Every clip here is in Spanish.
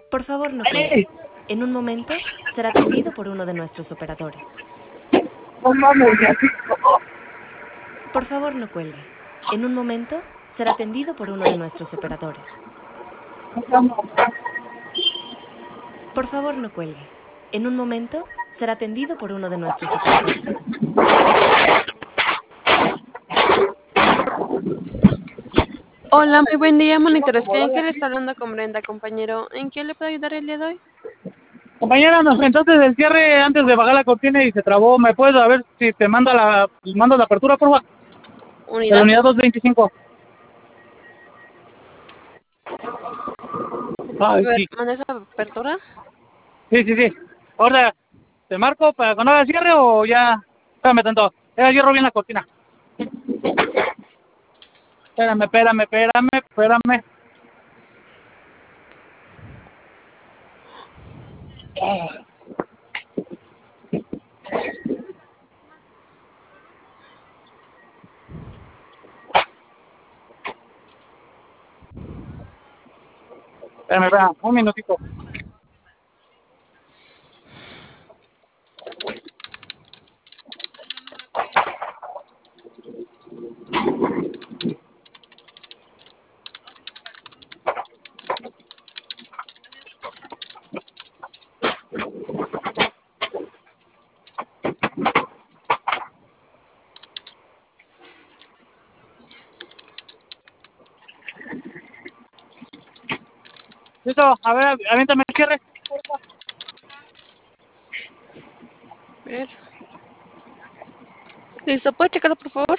Por favor, no cuelgue. En un momento será atendido por uno de nuestros operadores. Por favor, no cuelgue. En un momento será atendido por uno de nuestros operadores. Por favor, no cuelgue. En un momento será atendido por uno de nuestros operadores. Hola, muy buen día, monitores. ¿En qué le está hablando con Brenda, compañero? ¿En qué le puedo ayudar el día de hoy? Compañera, nos entonces el cierre antes de bajar la cortina y se trabó. ¿Me puedes a ver si te manda mando la apertura, por favor? De la ¿Unidad? unidad 225. A Ay, ver, sí. ¿manda esa apertura? Sí. Ahora, ¿te marco para cuando haga cierre o ya? Espérame tanto. Ya cierro bien la cortina. Espérame. Espérame, un minutito. Listo, a ver, aviéntame el cierre. A ver. Listo, ¿puede checarlo, por favor?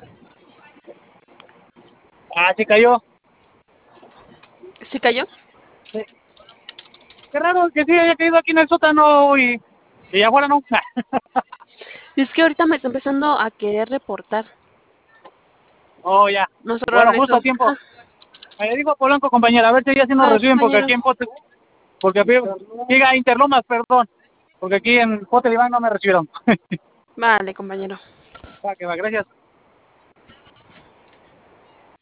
Ah, sí cayó. ¿Sí cayó? Sí. Qué raro que sí haya caído aquí en el sótano y afuera no. Es que ahorita me está empezando a querer reportar. Oh, ya. Nosotros Bueno, le justo a estamos... tiempo. Ajá. Me dijo Polanco, compañera, a ver si ya sí nos Vale, reciben, porque compañero. aquí en Pote, porque aquí, diga Interlomas, perdón, porque aquí en Pote Iván no me recibieron. Vale, compañero. Va, que va, gracias.